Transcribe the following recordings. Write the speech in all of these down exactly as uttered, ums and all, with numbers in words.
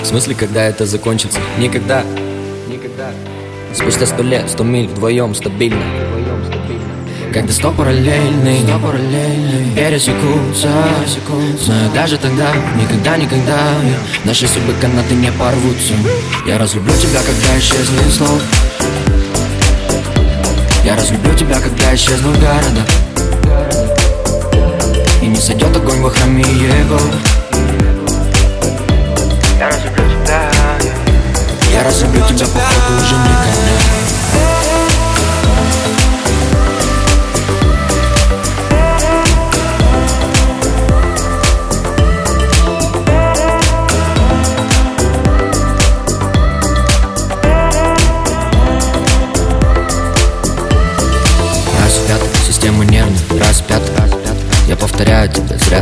смысле, когда это закончится? Никогда. Никогда. Спустя сто лет, сто миль вдвоем стабильно. Когда сто параллельный, сто параллельный пересекутся, знаю даже тогда, никогда, никогда наши судьбы канаты не порвутся. Я разлюблю тебя, когда исчезнет слов. Я разлюблю тебя, когда исчезнут города, и не сойдет огонь во храме его. Я разлюблю тебя. Я разлюблю тебя, походу, уже никогда. Раз в пятый, система нервная, раз в пятый. Я повторяю тебя зря.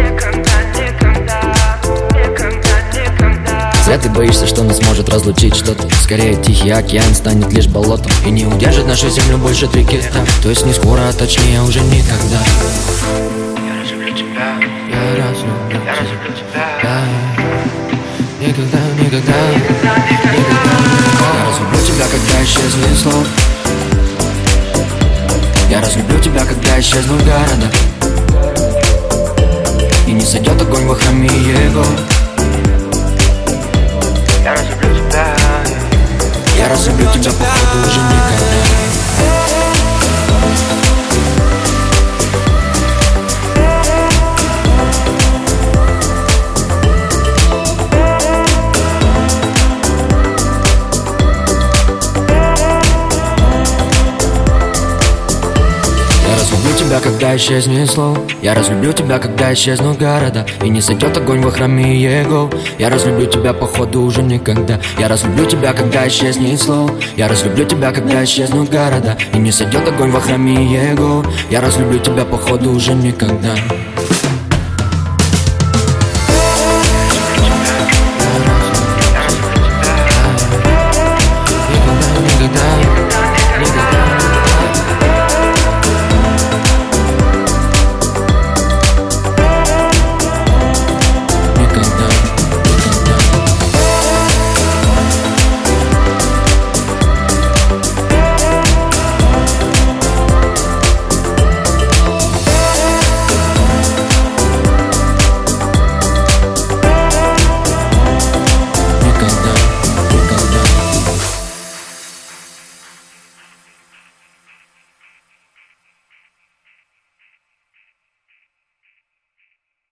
Зря ты боишься, что нас может разлучить что-то. Скорее Тихий океан станет лишь болотом и не удержит нашу землю больше три кита. То есть не скоро, а точнее уже никогда. Я разлюблю тебя. Я разлюблю, я разлюблю тебя. Да. Никогда, никогда, никогда. Я разлюблю тебя, когда исчезнет слов. Я разлюблю тебя, когда исчезнут города, и не сойдет огонь во храме его. Я разлюблю тебя. Я разлюблю тебя, походу, уже никогда. Я разлюблю тебя, когда исчезнет слово. Я разлюблю тебя, когда исчезнут города, и не сойдет огонь во храме его. Я разлюблю тебя, походу, уже никогда. Я разлюблю тебя, когда исчезнет слово. Я разлюблю тебя, когда исчезнут города, и не сойдет огонь во храме его. Я разлюблю тебя, походу, уже никогда.